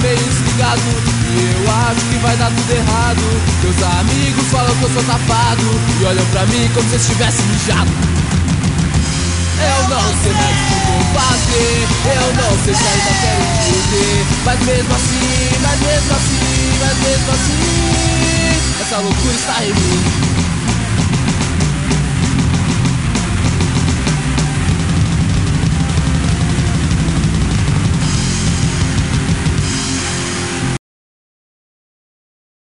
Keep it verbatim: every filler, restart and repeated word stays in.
meio desligado e eu acho que vai dar tudo errado. Meus amigos falam que eu sou safado e olham pra mim como se eu estivesse mijado. Eu não sei mais o que vou fazer, eu não sei se ainda quero viver, mas mesmo assim, mas mesmo assim, mas mesmo assim, essa loucura está em mim.